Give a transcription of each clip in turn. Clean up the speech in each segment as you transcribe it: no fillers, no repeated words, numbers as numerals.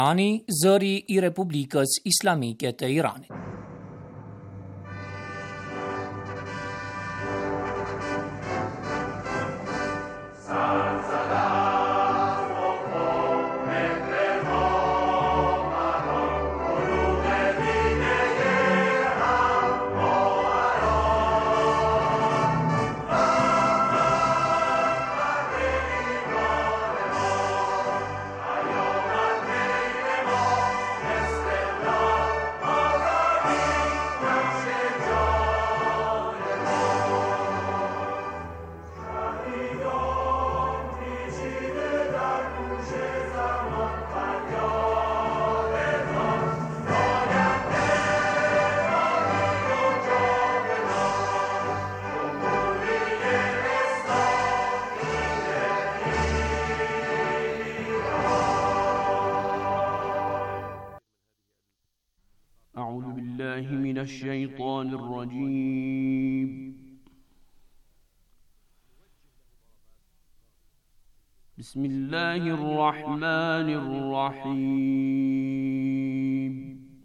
Ani zëri I Republikës Islamike të Iranit. الشيطان الرجيم بسم الله الرحمن الرحيم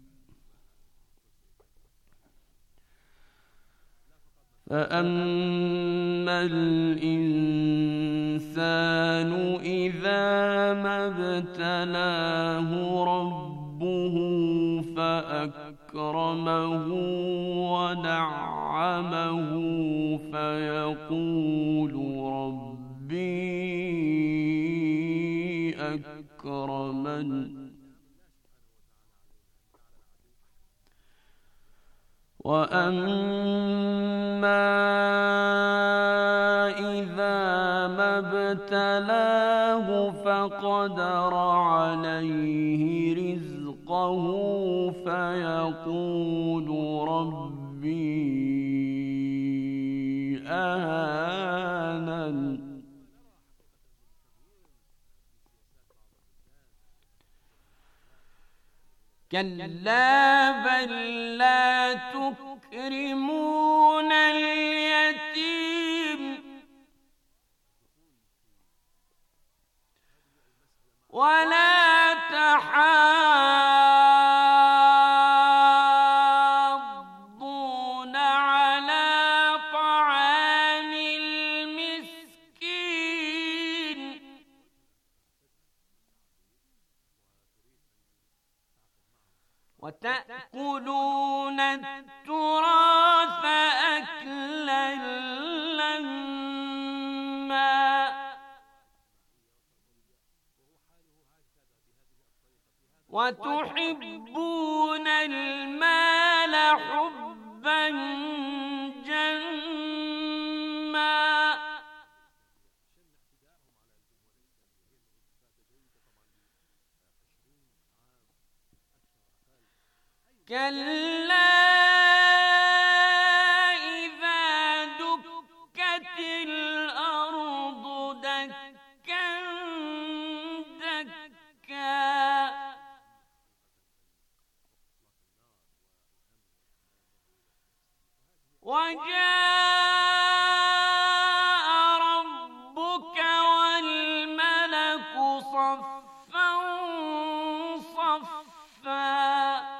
فأما الإنسان إذا ما ابتلاه ربه فأكرمه ونعمه فيقول ربي أكرمن وأما إذا ما ابتلاه فقدر عليه رزقه فيقول ربي أهانن كلا بل لا تكرمون اليتيم ولا تحاضون على طعام المسكين وتأكلون التراث أكلا لما وتحبون المال حبا جما كلا إذا دكت الأرض دكا دكا وجاء ربك والملك صفا صفا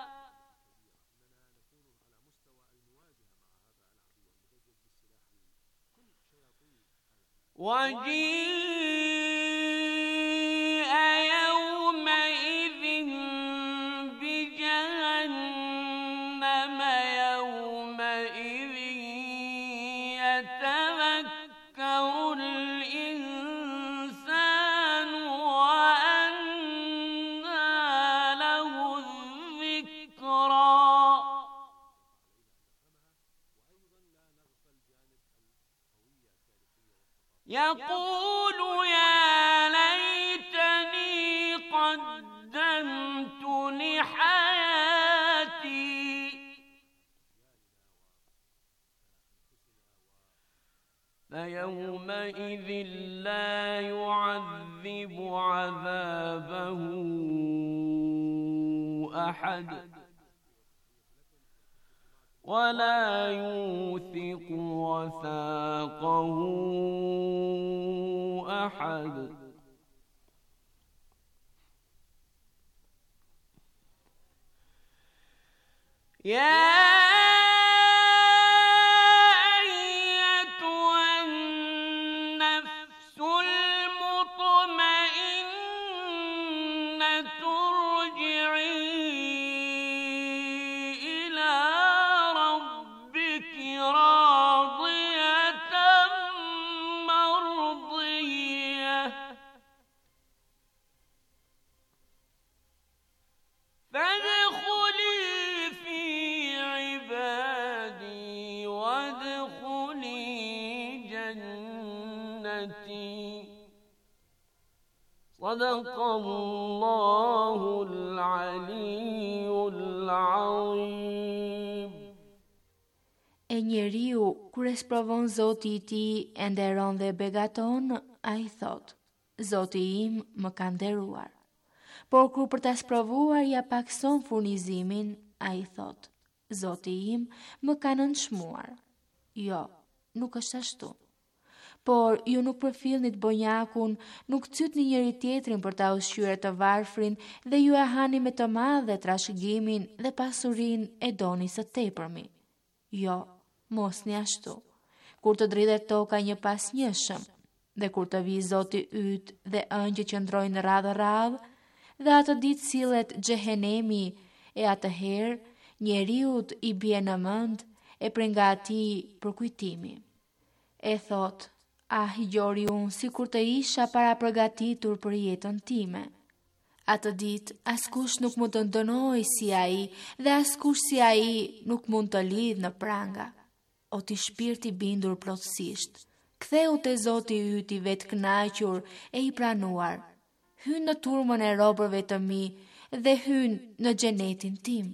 وجيء يومئذ بجهنم يومئذ يتذكر الإنسان وأنى له الذكرى يقول يا ليتني قدمت لحياتي فيومئذ لا يعذب عذابه أحد ولا يوثق وثاقه أحد صدق الله العلي العظيم. E njeriu, kur e sprovon Zoti i tij e nderon dhe begaton, ai thot: Zoti im më ka nderuar. Por kur për ta sprovuar ja pakson furnizimin, ai thot: Zoti im më ka nënçmuar. Jo, nuk është ashtu. Por ju nuk përfillnit bonjakun, nuk cytni njëri tjetrin për ta ushqyer të varfrin dhe ju e hani me të madhe trashëgimin dhe pasurinë e doni së tepërmi. Jo, mos një ashtu. Kur të dridhet toka një pas njëshëm, dhe kur të vi Zoti yt dhe ëngjëjt që ndrojnë radhë, dhe atë ditë sillet xhehenemi, e atëherë njeriut i bie në mend e prej nga atij përkujtimi. E thot: Ah, gjori unë si kur të isha para përgatitur për jetën time. Atë ditë, askush nuk mund të ndënoj si ai dhe askush si ai nuk mund të lidh në pranga. O ti shpirti bindur plotësisht, ktheu te Zoti yt i vetë kënaqur e i pranuar. Hyn në turmën e robërve të mi dhe hyn në xhenetin tim.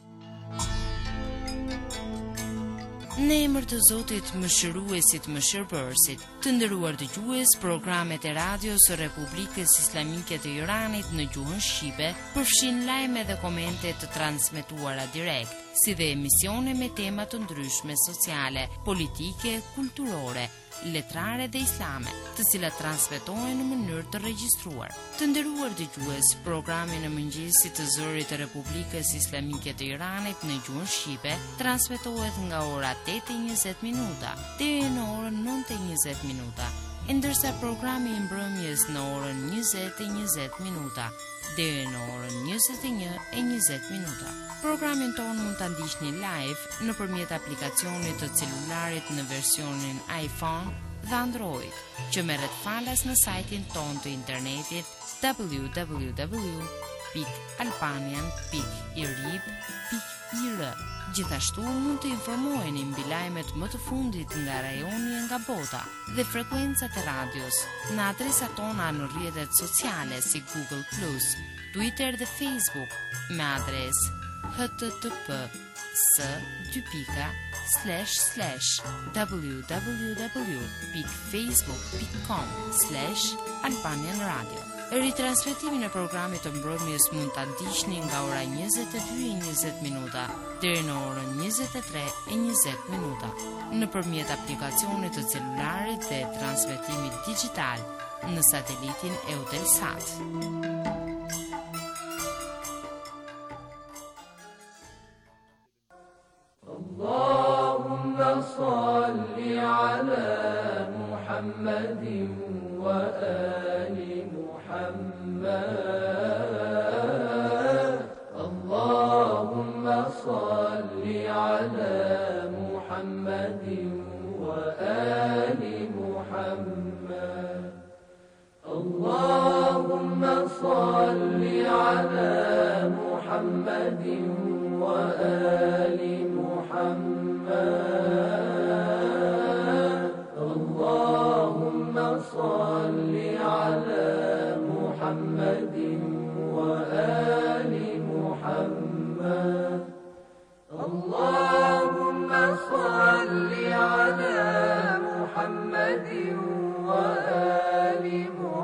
Në emër të Zotit Mëshiruesit Mëshirbërësit, të nderuar dëgjues, programet e radios së Republikës Islamike të Iranit në gjuhën shqipe përfshin lajme dhe komente të transmetuara direkt, si dhe emisione me tema të ndryshme sociale, politike, kulturore, letrare dhe islame, të cilat transmetohen në mënyrë të regjistruar. Të nderuar dëgjues, programi në mëngjesit të zërit të Republikës Islamike të Iranit në gjuhën shqipe transmetohet nga ora 8:20 deri në orën 9:20, ndërsa programi i mbrëmjes në orën 20:20 deri në orën 21:20. Programin tonë mund ta ndiqni live nëpërmjet aplikacionit të celularit në versionin iPhone dhe Android, që merret falas në sajtin tonë të internetit www.albanian.irib.ir. Gjithashtu mund të informoheni mbi lajmet më të fundit nga rajoni e nga bota dhe frekuencat e radios në adresat tona në rrjetet sociale si Google+, Twitter dhe Facebook me adresë http://www.facebook.com/albanianradio. Ritransmetimin e programit të mbrëmjes mund ta ndiqni nga ora 22:20 deri në orën 23:20 nëpërmjet aplikacionit të celularit dhe transmetimit digjital në satelitin Eutelsat. Allahumma salli ala Muhammadin wa ali Muhammad. Allahumma salli ala Muhammadin wa ali Muhammad. Allahumma salli ala Muhammadin wa ali Muhammad. Allahumma salli ala Muhammadin wa ali Muhammad. Allahumma salli ala Muhammadin wa ali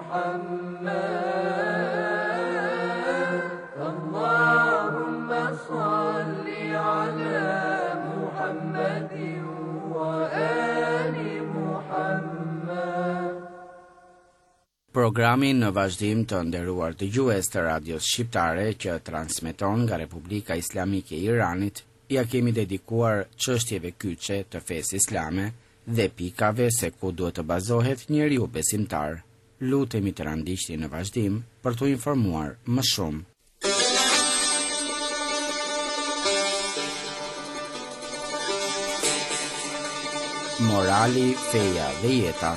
Muhammad. Allahumma salli ala Muhammadin wa ali Muhammad. Programin në vazhdim të nderuar dëgjues të radios shqiptare që transmeton nga Republika Islamike e Iranit ja kemi dedikuar çështjeve kyçe të fesë islame dhe pikave se ku duhet të bazohet njeriu besimtar. Lutemi të randiqni në vazhdim për t'u informuar më shumë. Morali, feja dhe jeta.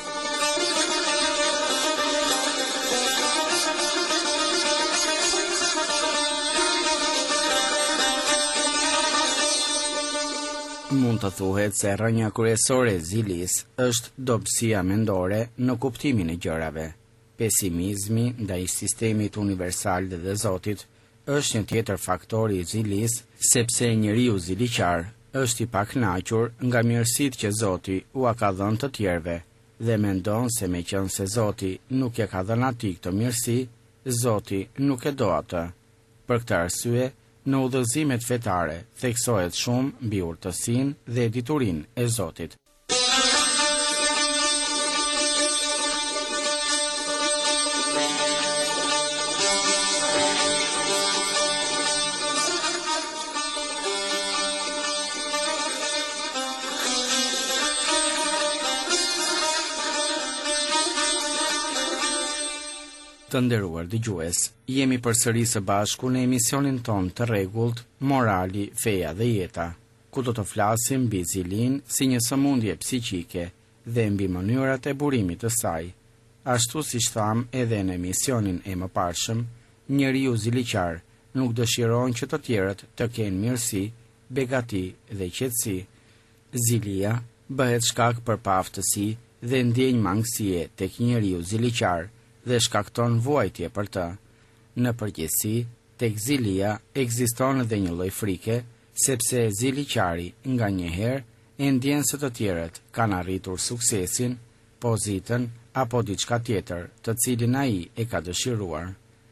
Mund të thuhet se rrënja kryesore e zilis është dobësia mendore në kuptimin e gjërave. Pesimizmi ndaj sistemit universal dhe Zotit është një tjetër faktor i zilis, sepse njeriu ziliqar është i pakënaqur nga mirësitë që Zoti ua ka dhënë të tjerëve dhe mendon se meqense Zoti nuk e ka dhënë atij këtë mirësi, Zoti nuk e do atë. Për këtë arsye, në udhëzimet fetare theksohet shumë mbi urtësinë dhe diturinë e Zotit. Të nderuar dëgjues, jemi përsëri së bashku në emisionin ton të rregullt Morali, feja dhe jeta, ku do të flasim mbi zilin si një sëmundje psiqike dhe mbi mënyrat e burimit të saj. Ashtu siç tham edhe në emisionin e mëparshëm, njeriu ziliqar nuk dëshiron që të tjerët të kenë mirësi, begati dhe qetësi. Zilia bëhet shkak për paaftësi dhe ndjenjë mangësie tek njeriu ziliqar dhe shkakton vuajtje për të. Në përgjithësi, tek zilia ekziston edhe një lloj frike, sepse ziliqari nganjëherë e ndjen se të tjerët kanë arritur suksesin, pozitën apo diçka tjetër, të cilin ai e ka dëshiruar.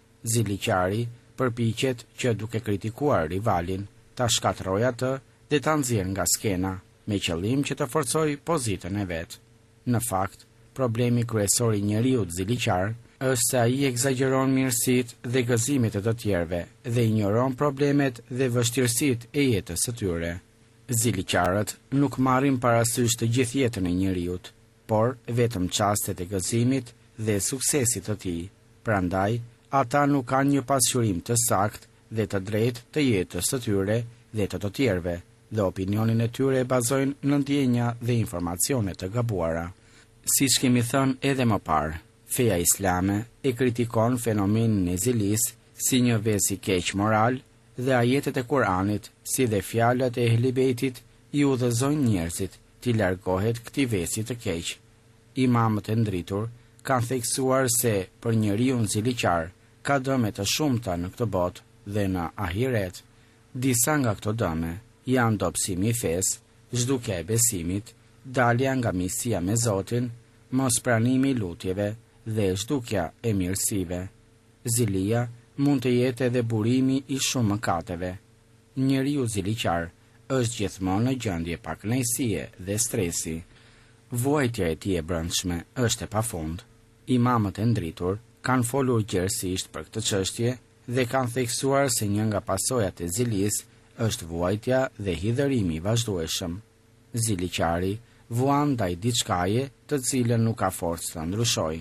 Ziliqari përpiqet që duke kritikuar rivalin, ta shkatërrojë atë dhe ta nxjerrë nga skena, me qëllim që të forcojë pozitën e vet. Në fakt, problemi kryesor i njeriu ziliqar është se ai egzageron mirësitë dhe gëzimet e të tjerëve dhe injoron problemet dhe vështirësitë e jetës së tyre. Ziliqarët nuk marrin parasysh të gjithë jetën e njeriut, por vetëm çastet e gëzimit dhe suksesit të tij. Prandaj, ata nuk kanë një pasqyrim të saktë dhe të drejtë të jetës së tyre dhe të tjerëve, dhe opinionin e tyre e bazojnë në ndjenja dhe informacione të gabuara. Siç kemi thënë edhe më parë, feja islame e kritikon fenomenin e zilis si një vezë i keq moral dhe ajetet e Kuranit, si dhe fjalët e Ehli Bejtit i udhëzojnë njerëzit të largohet këtij vezi të keq. Imamët e ndritur kanë theksuar se për njeriu ziliqar ka dëme të shumta në këtë botë dhe në ahiret. Disa nga këto dëme janë dobësimi i fesë, zhdukja e besimit, dalja nga miqësia me Zotin, mos pranimi i lutjeve dhe zhdukja e mirësive. Zilia mund të jetë edhe burimi i shumë mëkateve. Njeriu ziliqar është gjithmonë në gjendje pakënaqësie dhe stresi. Vuajtja e tij e brendshme është e pafund. Imamët e ndritur kanë folur gjerësisht për këtë çështje dhe kanë theksuar se një nga pasojat e zilis është vuajtja dhe hidhërimi i vazhdueshëm. Ziliqari vuan ndaj diçkaje të cilën nuk ka forcë të ndryshojë.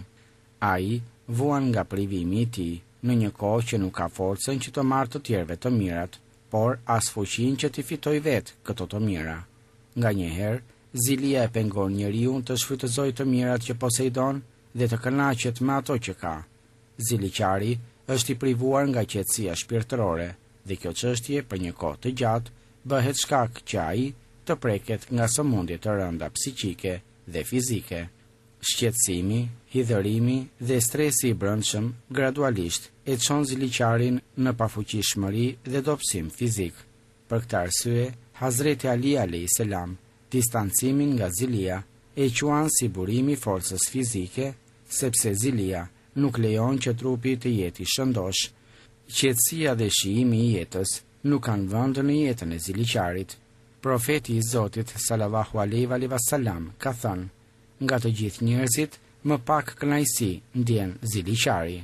Ai vuan nga privimi i tij, në një kohë që nuk ka forcën që të marrë të tjerëve të mirat, por as fuqinë që t'i fitojë vetë këto të mira. Nganjëherë, zilia e pengon njeriu të shfrytëzojë të mirat që poseidon dhe të kënaqet me ato që ka. Ziliqari është i privuar nga qetësia shpirtërore dhe kjo çështje për një kohë të gjatë bëhet shkak që ai të preket nga sëmundje të rënda psiqike dhe fizike. Shqetësimi, hidhërimi dhe stresi i brendshëm gradualisht e çon ziliqarin në pafuqishmëri dhe dobësim fizik. Për këtë arsye, Hazreti Ali a.s. distancimin nga zilia e quan si burimi forcës fizike, sepse zilia nuk lejon që trupi të jetë i shëndosh. Qetësia dhe shijimi i jetës nuk kanë vend në jetën e ziliqarit. Profeti i Zotit sallallahu alaihi wasallam ka thënë: nga të gjithë njerëzit, më pak kënaqësi ndjen ziliqari.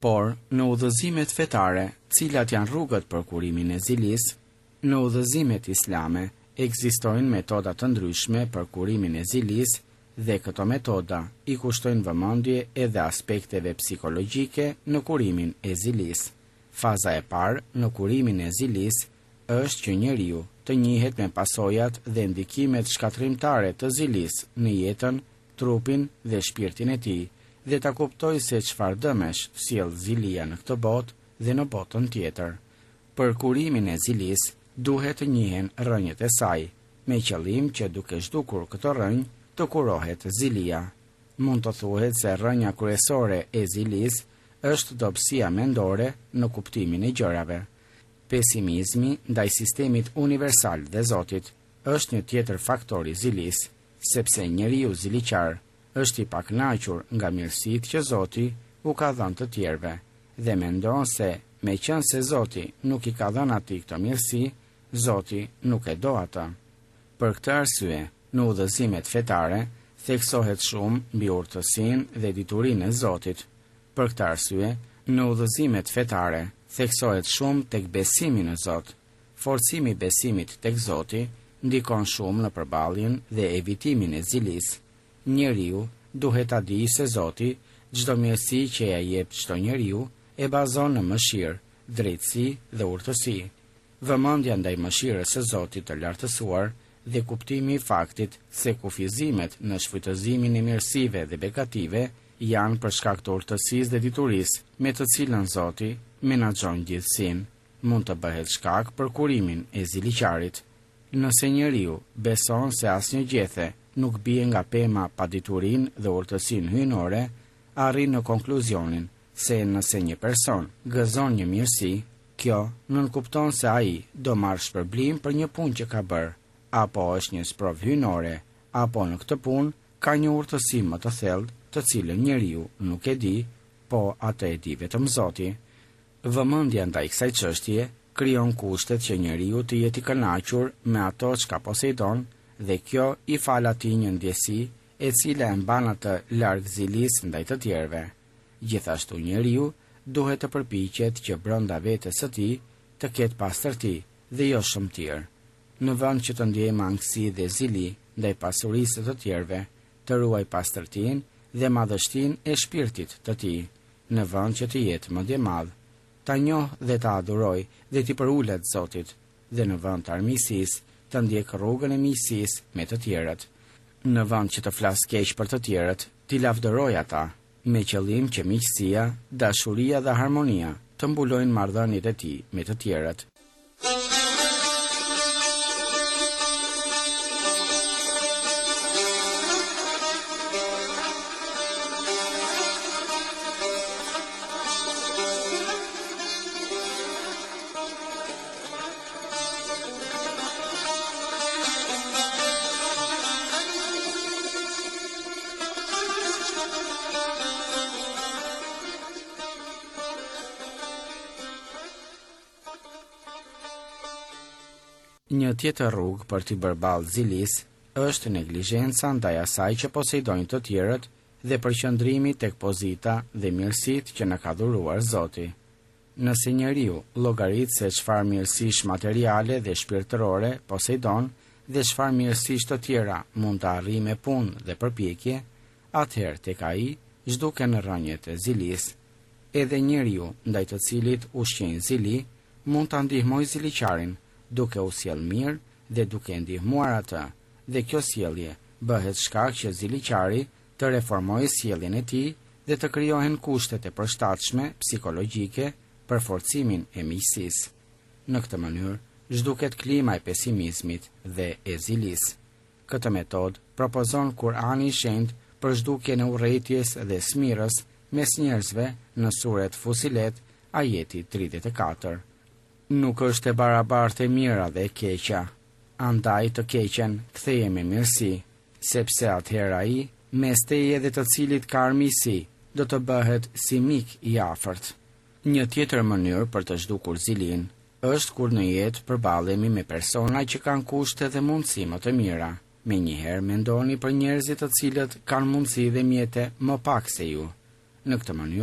Por, në udhëzimet fetare, cilat janë rrugët për kurimin e zilis, në udhëzimet islame ekzistojnë metoda të ndryshme për kurimin e zilis dhe këto metoda i kushtojnë vëmendje edhe aspekteve psikologjike në kurimin e zilis. Faza e parë në kurimin e zilis është që njeriu të njihet me pasojat dhe ndikimet shkatrimtare të zilis në jetën, trupin dhe shpirtin e tij, dhe ta kuptoj se çfarë dëmesh sjell zilia në këtë botë dhe në botën tjetër. Për kurimin e zilis, duhet të njihen rrënjët e saj, me qëllim që duke zhdukur këto rrënjë të kurohet zilia. Mund të thuhet se rrënja kryesore e zilis është dobësia mendore në kuptimin e gjërave. Pesimizmi ndaj sistemit universal dhe Zotit është një tjetër faktor i zilis, sepse njeriu ziliqar është i pakënaqur nga mirësitë që Zoti u ka dhënë të tjerëve dhe mendon se meqense Zoti nuk i ka dhënë atij këtë mirësi, Zoti nuk e do atë. Për këtë arsye, në udhëzimet fetare theksohet shumë mbi urtësinë dhe diturinë e Zotit. Për këtë arsye, në udhëzimet fetare theksohet shumë tek besimi në Zot. Forcimi i besimit tek Zoti ndikon shumë në përballjen dhe evitimin e zilis. Njeriu duhet ta di se Zoti çdo mirësi që ja jep çdo njeriu e bazon në mëshirë, drejtësi dhe urtësi. Vëmendja ndaj mëshirës së Zotit të lartësuar dhe kuptimi i faktit se kufizimet në shfrytëzimin e mirësive dhe begative janë për shkak të urtësisë dhe diturisë me të cilën Zoti menaxhon gjithësinë, mund të bëhet shkak për kurimin e ziliqarit. Nëse njeriu beson se asnjë gjethe nuk bie nga pema pa diturinë dhe urtësinë hyjnore, arrin në konkluzionin se nëse një person gëzon një mirësi, kjo nënkupton se ai do marrë shpërblim për një punë që ka bërë, apo është një sprovë hyjnore, apo në këtë punë ka një urtësi më të thellë, të cilën njeriu nuk e di, po atë e di vetëm Zoti. Vëmendja ndaj kësaj çështje krijon kushtet që njeriu të jetë i kënaqur me ato çka posedon, dhe kjo i fal atij një ndjesi e cila e mban atë larg zilis ndaj të tjerëve. Gjithashtu njeriu duhet të përpiqet që brenda vetes së tij të ketë pastërti dhe jo shëmtir. Në vend që të ndjejë mangësi dhe zili ndaj pasurisë të tjerëve, të ruaj pastërtinë dhe madhështinë e shpirtit të tij, në vend që të jetë më i madh, ta njohë dhe ta adhuroj dhe t'i përulet Zotit, dhe në vend të armiqësisë të ndjek rrugën e miqësisë me të tjerët. Në vend që të flas keq për të tjerët, t'i lavdëroj ata, me qëllim që miqësia, dashuria dhe harmonia të mbulojnë marrëdhëniet e tij me të tjerët. Një tjetër rrugë për t'i bërë ballë zilis është neglizhenca ndaj asaj që posedojnë të tjerët dhe përqendrimi tek pozita dhe mirësitë që na ka dhuruar Zoti. Nëse njeriu llogarit se çfarë mirësish materiale dhe shpirtërore posedon dhe çfarë mirësish të tjera mund të arrijë me punë dhe përpjekje, atëherë tek ai zhduken në rrënjët e zilis. Edhe njeriu ndaj të cilit ushqen zili mund ta ndihmojë ziliqarin duke u sjell mirë dhe duke ndihmuar atë, dhe kjo sjellje bëhet shkak që ziliqari të reformojë sjelljen e tij dhe të krijohen kushtet e përshtatshme psikologjike për forcimin e miqësisë. Në këtë mënyrë zhduket klima e pesimizmit dhe e zilis. Këtë metodë propozon Kurani i Shenjtë për zhdukjen e urrëties dhe smirës mes njerëzve në suret Fusilet, ajeti 34. Nuk është e barabartë e mira dhe e keqja, andaj të keqen ktheje me mirësi, sepse atëherë ai, mes teje dhe të cilit ka armiqësi, do të bëhet si mik i afërt. Një tjetër mënyrë për të zhdukur zilin është kur në jetë përballemi me persona që kanë kushte dhe mundësi më të mira. Menjëherë mendoni për njerëzit të cilët kanë mundësi dhe mjete më pak se ju. Në këtë mënyrë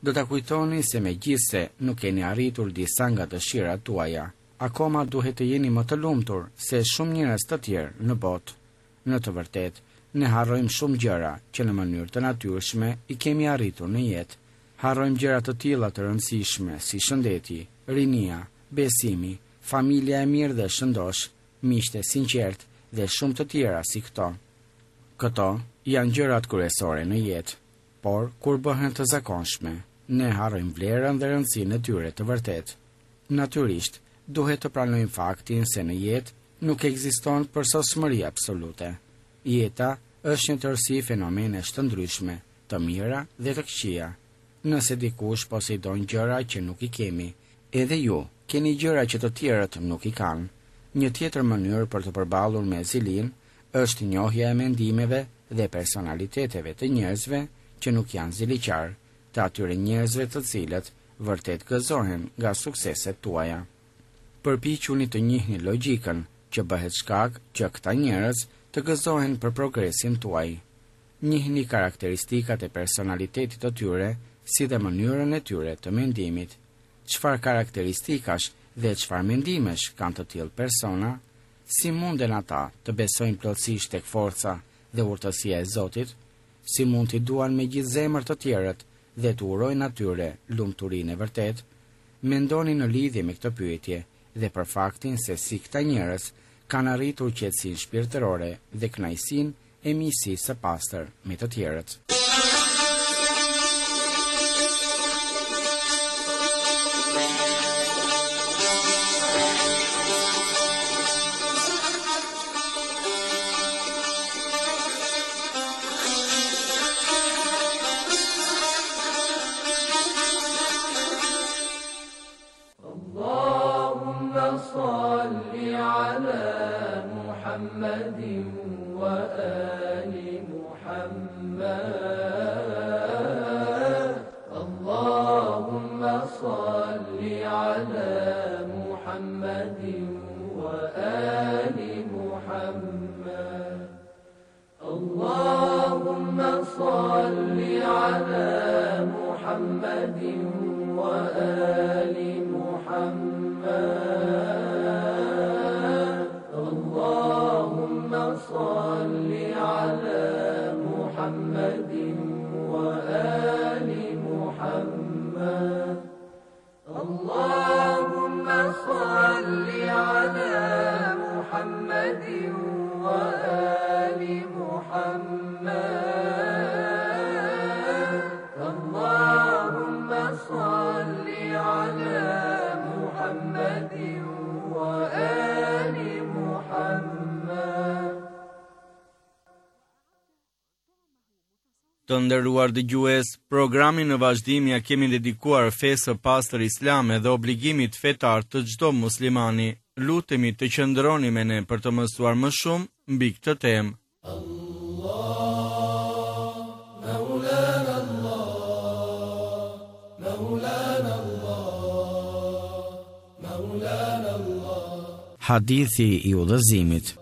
Do ta kujtoni se megjithse nuk keni arritur disa nga dëshirat tuaja, akoma duhet të jeni më të lumtur se shumë njerëz të tjerë në botë. Në të vërtetë, ne harrojmë shumë gjëra që në mënyrë të natyrshme i kemi arritur në jetë. Harrojmë gjëra të tilla të rëndësishme si shëndeti, rinia, besimi, familja e mirë dhe shëndosh, miqtë e sinqertë dhe shumë të tjera si këto. Këto janë gjërat kryesore në jetë, por kur bëhen të zakonshme, ne harrojmë vlerën dhe rëndësinë e tyre të vërtetë. Natyrisht, duhet të pranojmë faktin se në jetë nuk ekziston përsosmëri absolute. Jeta është një tërësi fenomenesh të ndryshme, të mira dhe të këqija. Nëse dikush posedon gjëra që nuk i kemi, edhe ju keni gjëra që të tjerët nuk i kanë. Një tjetër mënyrë për të përballur me zilin është njohja e mendimeve dhe personaliteteve të njerëzve që nuk janë ziliqar, të atyre njerëzve të cilët vërtet gëzohen nga sukseset tuaja. Përpiquni të njihni logjikën që bëhet shkak që këta njerëz të gëzohen për progresin tuaj. Njihni karakteristikat e personalitetit të tyre, si dhe mënyrën e tyre të mendimit. Çfarë karakteristikash dhe çfarë mendimesh kanë të tillë persona? Si munden ata të besojnë plotësisht tek forca dhe urtësia e Zotit? Si mund t'i duan me gjithë zemër të tjerët dhe të urojnë atyre lumturinë e vërtet? Mendoni në lidhje me këtë pyetje dhe për faktin se si këta njerëz kanë arritur qetësinë shpirtërore dhe kënaqësinë e miqësisë së pastër me të tjerët. Të nderuar dëgjues, programin në vazhdim ja kemi dedikuar fesë së pastër islame dhe obligimit fetar të çdo muslimani. Lutemi të qëndroni me ne për të mësuar më shumë mbi këtë temë. Hadithi i udhëzimit.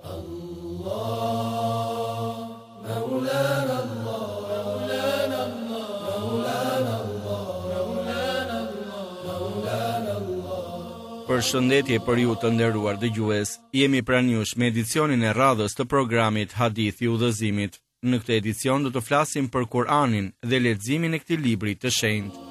Përshëndetje për ju të nderuar dëgjues. Jemi pranë jush me edicionin e radhës të programit Hadithi i udhëzimit. Në këtë edicion do të flasim për Kur'anin dhe leximin e këtij libri të shenjtë.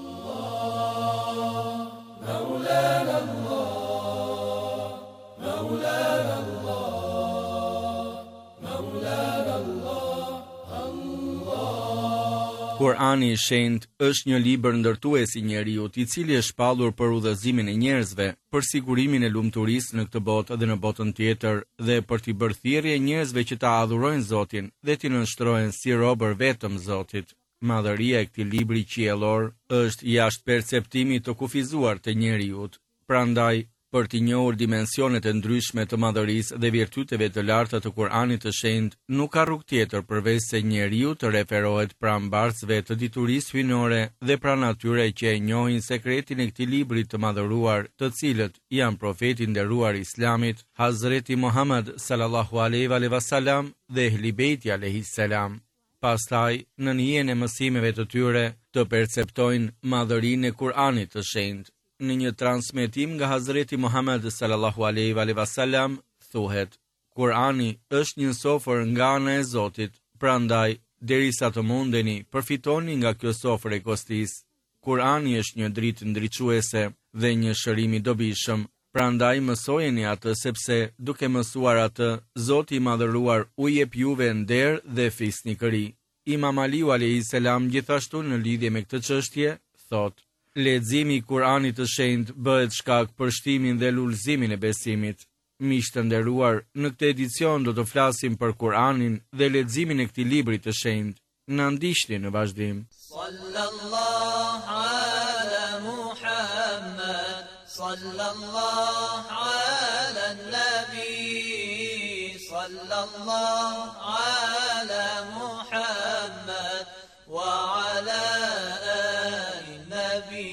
Kur'ani i shenjtë është një libër ndërtues i njeriut, i cili është shpallur për udhëzimin e njerëzve, për sigurimin e lumturisë në këtë botë dhe në botën tjetër, dhe për t'i bërë thirrje njerëzve që ta adhurojnë Zotin dhe t'i nënshtrohen si robër vetëm Zotit. Madhëria e këtij libri qiellor është jashtë perceptimit të kufizuar të njeriut. Prandaj, për t'i njohur dimensionet e ndryshme të madhërisë dhe virtyteve të larta të Kur'anit të shenjtë, nuk ka rrugë tjetër përveç se njeriu të referohet pranë barzëve të diturisë hyjnore dhe pranë atyre që e njohin sekretin e këtij libri të madhëruar, të cilët janë profeti nderuar i Islamit, Hazreti Muhammed sallallahu alaihi wasallam dhe Ehli Beiti alaihi salam. pastaj në hijen e mësimeve të tyre të perceptojnë madhërinë e Kur'anit të shenjtë. Në një transmetim nga Hazreti Muhammed sallallahu alaihi wasallam thuhet: Kur'ani është një sofër nga ana e Zotit, prandaj derisa të mundeni, përfitoni nga kjo sofër e kostis. Kur'ani është një dritë ndriçuese dhe një shërim i dobishëm, prandaj mësojeni atë sepse duke mësuar atë, Zoti i madhëruar u jep juve nder dhe fisnikëri. Imam Aliu alayhis salam gjithashtu në lidhje me këtë çështje thotë: leximi i Kur'anit të shenjtë bëhet shkak për shtimin dhe lulëzimin e besimit. Miq të nderuar, në këtë edicion do të flasim për Kur'anin dhe leximin e këtij libri të shenjtë. Na ndiqni në vazhdim. Sallallahu ala Muhammad, sallallahu ala nabi, sallallahu ala Muhammad wa ala ali nabi.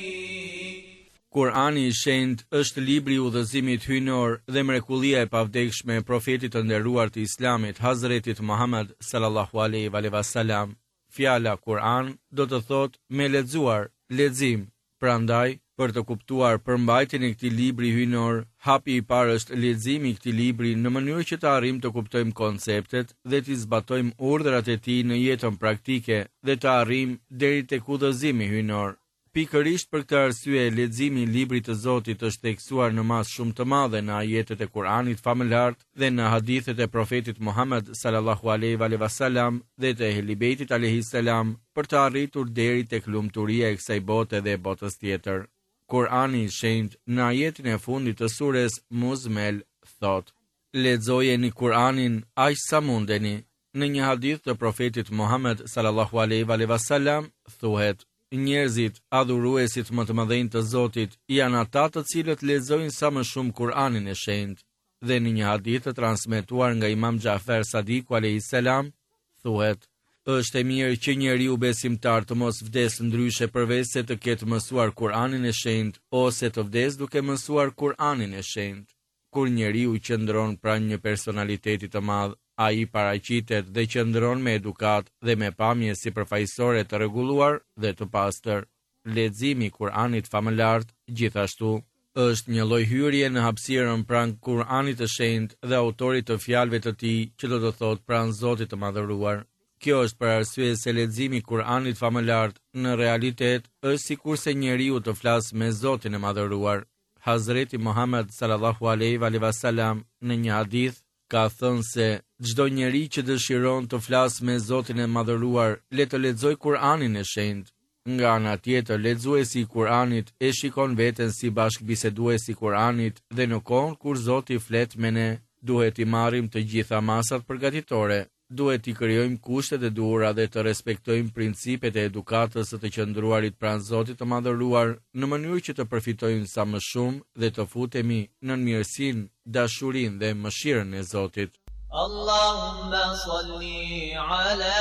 Kur'ani i shenjtë është libri i udhëzimit hyjnor dhe mrekullia e pavdekshme e profetit të nderuar të Islamit, Hazretit Muhammed sallallahu alaihi wasallam. Fjala Kur'an do të thotë me lexuar, lexim. Prandaj, për të kuptuar përmbajtjen e këtij libri hyjnor, hapi i parë është leximi i këtij libri në mënyrë që të arrijmë të kuptojmë konceptet dhe të zbatojmë urdhrat e tij në jetën praktike dhe të arrijmë deri tek udhëzimi hyjnor. Pikërisht për këtë arsye, leximi i librit të Zotit është theksuar në masë shumë të madhe në ajetet e Kur'anit famëlar dhe në hadithet e profetit Muhammed sallallahu alaihi wasallam dhe të Ehlibetit alayhis salam për të arritur deri tek lumturia e kësaj bote dhe botës tjetër. Kur'ani i shenjtë në ajetin e fundit të sures Muzmel thotë: lexojeni Kur'anin aq sa mundeni. Në një hadith të profetit Muhammed sallallahu alaihi wasallam thuhet: njerëzit, adhuruesit më të mëdhenj të Zotit, janë ata të cilët lexojnë sa më shumë Kur'anin e shenjtë. Dhe në një hadith të transmetuar nga Imam Jafer Sadiku alayhis salam thuhet: është e mirë që njeriu besimtar të mos vdes ndryshe përveç se të ketë mësuar Kur'anin e shenjtë ose të vdes duke mësuar Kur'anin e shenjtë. Kur njeriu qëndron pranë një personaliteti të madh, ai paraqitet dhe qëndron me edukat dhe me pamje sipërfaqësore të rregulluar dhe të pastër. Leximi i Kur'anit famëlar gjithashtu është një lloj hyrje në hapësirën pranë Kur'anit të shenjtë dhe autorit të fjalëve të tij, që do të thotë pranë Zotit të madhëruar. Kjo është për arsye se leximi i Kur'anit famëlar në realitet është sikurse njeriu të flasë me Zotin e madhëruar. Hazreti Muhammed sallallahu alaihi wasallam në një hadith ka thënë se çdo njeri që dëshiron të flasë me Zotin e madhëruar, le të lexojë Kur'anin e shenjtë. Nga ana tjetër, lexuesi i Kur'anit e shikon veten si bashkëbiseduesi i Kur'anit dhe në kohën kur Zoti flet me ne, duhet i marrim të gjitha masat përgatitore. Duhet i krijojmë kushtet e duhura dhe të respektojmë principet e edukatës së të qëndruarit pranë Zotit të madhëruar në mënyrë që të përfitojmë sa më shumë dhe të futemi në mirësinë, dashurinë dhe mëshirën e Zotit. Allahumma salli ala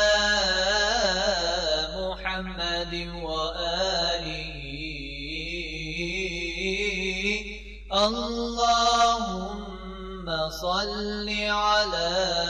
Muhammadin wa alihi. Allahumma salli ala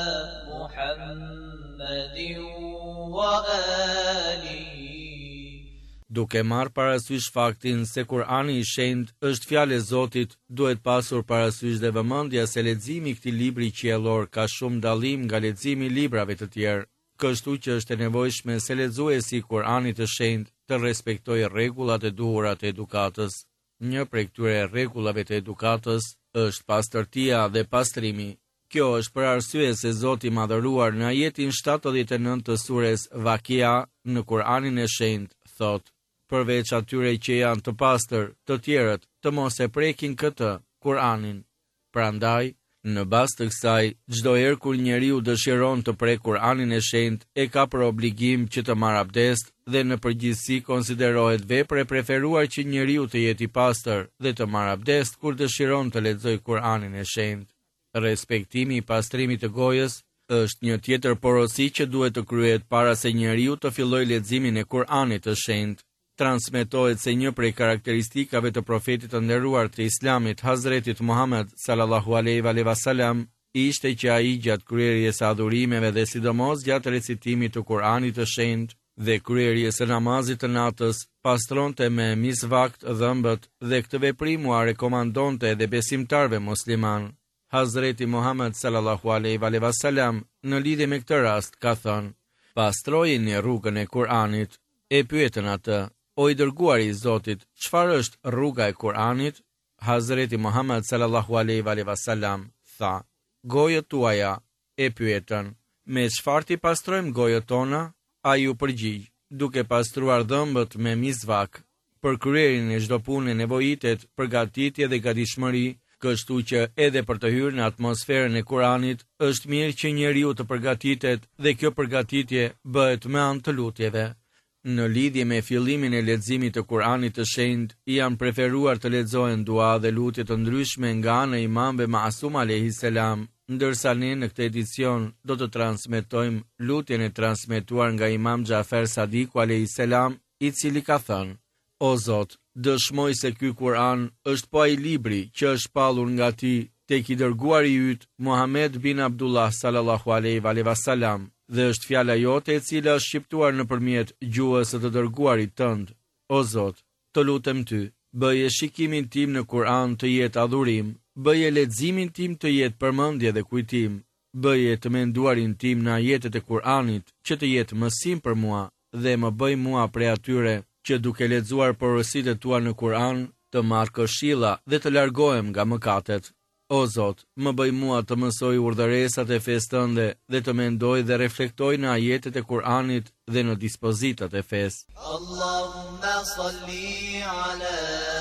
Muhammadin wa alihi. Duke marrë parasysh faktin se Kur'ani i shenjtë është fjalë e Zotit, duhet pasur parasysh dhe vëmendja se leximi i këtij libri qiellor ka shumë dallim nga leximi i librave të tjerë, kështu që është e nevojshme se lexuesi i Kur'anit të shenjtë të respektojë rregullat e duhura të edukatës. Një prej këtyre rregullave të edukatës është pastërtia dhe pastrimi. Kjo është për arsye se Zoti i madhëruar në ajetin 79 të sures Vakia në Kur'anin e shenjtë thotë: përveç atyre që janë të pastër, të tjerët të mos e prekin këtë, Kur'anin. Prandaj, në bazë të kësaj, çdo herë kur njeriu dëshiron të prekë Kur'anin e shenjtë, e ka për obligim që të marrë abdest dhe në përgjithësi konsiderohet vepër e preferuar që njeriu të jetë i pastër dhe të marrë abdest kur dëshiron të lexojë Kur'anin e shenjtë. Respektimi i pastrimit të gojës është një tjetër porosi që duhet të kryhet para se njeriu të fillojë leximin e Kur'anit të shenjtë. Transmetohet se një prej karakteristikave të profetit të nderuar të Islamit, Hazretit Muhammed sallallahu alaihi wasallam, ishte që ai gjatë kryerjes së adhurimeve dhe sidomos gjatë recitimit të Kuranit të shenjtë dhe kryerjes së namazit të natës, pastronte me misvakt dhëmbët dhe këtë veprim u rekomandonte edhe besimtarve musliman. Hazreti Muhammed sallallahu alaihi wasallam në lidhje me këtë rast ka thënë: "Pastrojini rrugën e Kuranit." E pyetën atë: "O i dërguari i Zotit, çfarë është rruga e Kuranit?" Hazreti Muhammed sallallahu alaihi wasallam tha: "Gojët tuaja." E pyetën: "Me çfarë ti pastrojmë gojët tona?" Ai u përgjigj: "Duke pastruar dhëmbët me misvak." Për kryerjen e çdo pune nevojitet përgatitje dhe gatishmëri, kështu që edhe për të hyrë në atmosferën e Kuranit, është mirë që njeriu të përgatitet dhe kjo përgatitje bëhet me anë të lutjeve. Në lidhje me fillimin e leximit të Kuranit të shenjtë, janë preferuar të lexohen dua dhe lutje të ndryshme nga ana e imamëve Masum alayhis salam, ndërsa ne në këtë edicion do të transmetojmë lutjen e transmetuar nga Imam Xhafer Sadiku alayhis salam, i cili ka thënë: "O Zot, dëshmoj se ky Kur'an është po ai libri që është shpallur nga ti tek i dërguari yt Muhammed bin Abdullah sallallahu alaihi wasallam dhe është fjala jote e cila është shqiptuar nëpërmjet gjuhës së të dërguarit tënd. O Zot, të lutem ty, bëje shikimin tim në Kur'an të jetë adhurim, bëje leximin tim të jetë përmendje dhe kujtim, bëje të menduarin tim në ajetet e Kur'anit që të jetë mësim për mua dhe më bëj mua prej atyre që duke lexuar porositë tua në Kur'an të marr këshilla dhe të largohem nga mëkatet. O Zot, më bëj mua të mësoj urdhëresat e fesë tënde dhe të mendoj dhe reflektoj në ajetet e Kur'anit dhe në dispozitat e fesë." Allahumma salli ala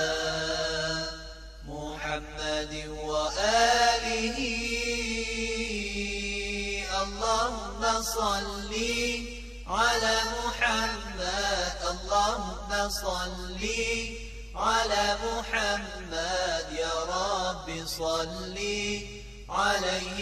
Muhammadin wa alihi. Allahumma salli ala Muhammad. Allahumma salli على محمد يا رب صلي عليه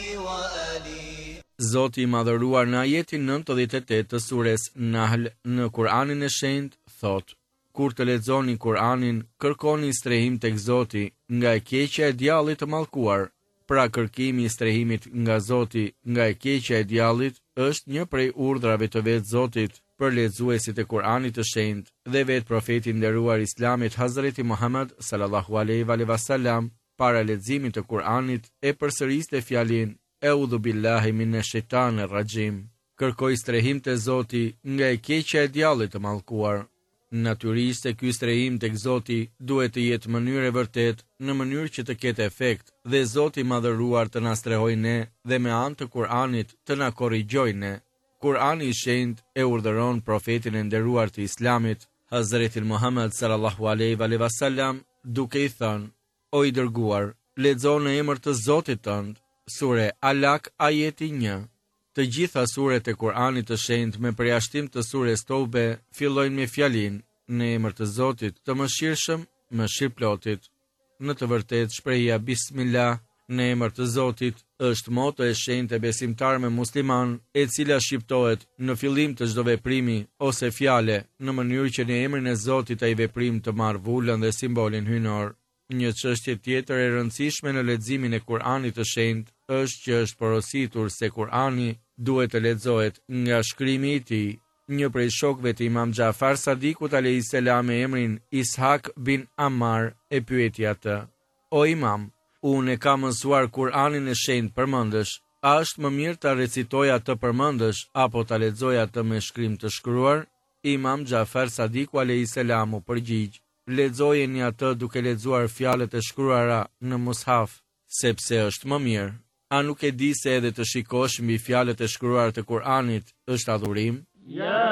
وآله. Zoti i madhëruar në ajetin 98 të sures Nahl në Kur'anin e shenjtë thot: "Kur të lexoni Kur'anin, kërkoni strehim tek Zoti nga e keqja e djallit të mallkuar." Pra kërkimi i strehimit nga Zoti nga e keqja e djallit është një prej urdhrave të vetë Zotit për lexuesit e Kur'anit të shenjtë dhe vetë profeti nderuar Islamit Hazreti Muhammed sallallahu alaihi wasallam para leximit të Kur'anit e përsëriste fjalin Eudhu billahi minash shaitanir rajim. Kërkoj strehim te Zoti nga e keqja e djallit të mallkuar. Natyrisht se ky strehim tek Zoti duhet të jetë në mënyrë e vërtetë, në mënyrë që të ketë efekt dhe Zoti i madhëruar të na strehojë ne dhe me anë të Kur'anit të na korrigjojë ne. Kur'ani i shenjtë e urdhëron profetin e nderuar të Islamit, Hazretin Muhammed sallallahu alaihi wasallam, duke i thënë: "O i dërguar, lexo në emër të Zotit tënd." Sure Alak ajeti 1. Të gjitha suret e Kur'anit të shenjtë me përjashtim të sures Tobe fillojnë me fjalin në emër të Zotit të mëshirshëm, mëshirëplotit. Në të vërtetë shprehja Bismillah në emër të Zotit është moto e shenjtë e besimtarëve musliman, e cila shqiptohet në fillim të çdo veprimi ose fjale në mënyrë që në emrin e Zotit ai veprim të marrë vullën dhe simbolin hyjnor. Një çështje tjetër e rëndësishme në leximin e Kur'anit të shenjtë është që është porositur se Kur'ani duhet të lexohet nga shkrimi i tij. Një prej shokëve të Imam Xhafar Sadikut alayhis salam me emrin Ishak bin Ammar e pyeti atë: "O Imam, unë e kam mësuar Kur'anin e shenjtë përmendësh, a është më mirë ta recitoj atë përmendësh apo ta lexoj atë me shkrim të shkruar?" Imam Xhafar Sadiku alayhis salam u përgjigj: "Lexojeni atë duke lexuar fjalët e shkruara në mushaf, sepse është më mirë. A nuk e di se edhe të shikosh mbi fjalët e shkruara të Kur'anit është adhurim?" Ya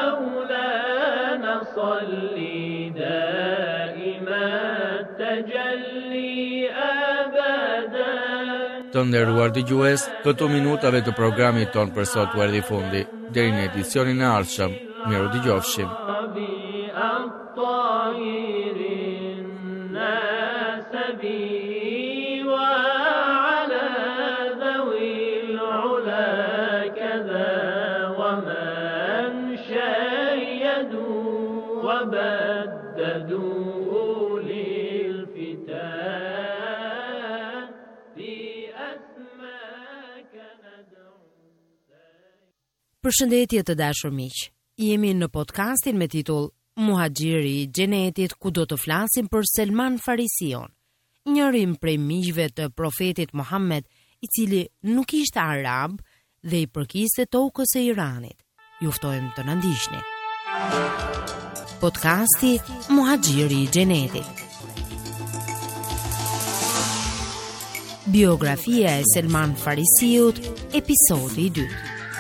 Maulana salli daima tajalli abadan. Të nderuar dëgjues, këto minutave të programit ton për sot u erdhi fundi. Deri në edicionin e ardhshëm, miru dëgjofshim. وبددوا للفتاة في أسماء Përshëndetje të dashur miq. Jemi në podcastin me titull Muhaxhiri i Xhenetit, ku do të flasim për Selman Farision, njërin prej miqve të profetit Muhammed, i cili nuk ishte arab dhe i përkiste tokës së Iranit. Ju ftojmë të na ndiqni. Podcasti Muhaxhiri i Xhenetit. Biografia e Selman Farisiut, episodi i 2.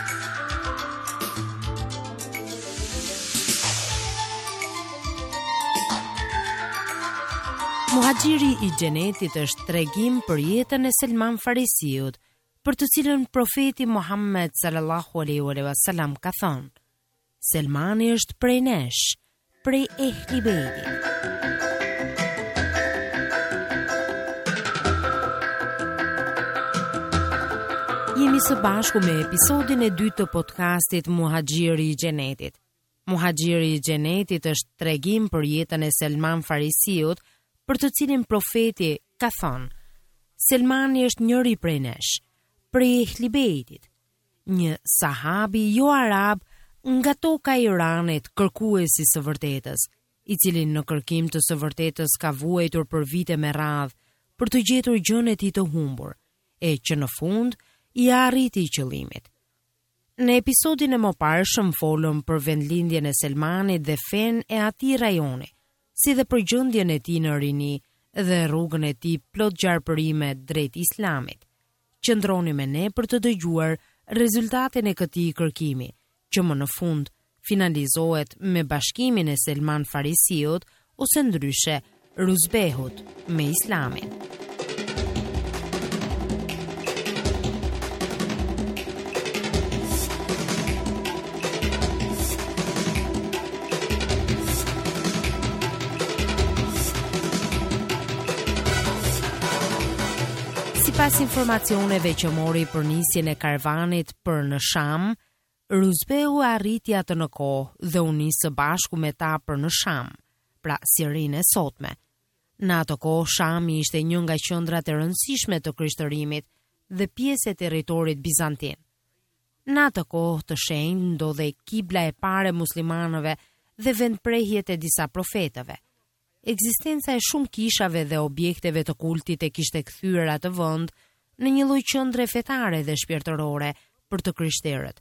Muhaxhiri i Xhenetit është tregim për jetën e Selman Farisiut, për të cilën profeti Muhammed sallallahu alaihi wasallam ka thënë: Selmani është prej nesh, prej Ehli Bejtit. Jemi së bashku me episodin e 2 të podcastit Muhaxhiri i Xhenetit. Muhaxhiri i Xhenetit është tregim për jetën e Selman Farisiut, për të cilin profeti ka thënë: Selmani është njëri prej nesh, prej Ehli Bejtit, një sahabi jo arab nga toka e Iranit, kërkuesi së vërtetës, i cili në kërkim të së vërtetës ka vuajtur për vite me radhë për të gjetur gjën e tij të humbur, e që në fund i arriti qëllimit. Në episodin e mëparshëm folëm për vendlindjen e Selmanit dhe fen e atij rajoni, si dhe për gjendjen e tij në rini dhe rrugën e tij plot gjarpërime drejt Islamit. Qëndroni me ne për të dëgjuar rezultatin e këtij kërkimi, që më në fund finalizohet me bashkimin e Selman Farisiut ose ndryshe Ruzbehut me Islamin. Pas informacioneve që mori për nisjen e karvanit për në Sham, Ruzbehu arriti atë në kohë dhe u nis së bashku me ta për në Sham, pra Sirinë e sotme. Në atë kohë Shami ishte një nga qendrat e rëndësishme të krishtërimit dhe pjesë e territorit bizantin. Në atë kohë të shenjtë ndodhej kibla e parë e muslimanëve dhe vendprehjet e disa profetëve. Ekzistenca e shumë kishave dhe objekteve të kultit e kishte kthyer atë vend në një lloj qendre fetare dhe shpirtërore për të krishterët.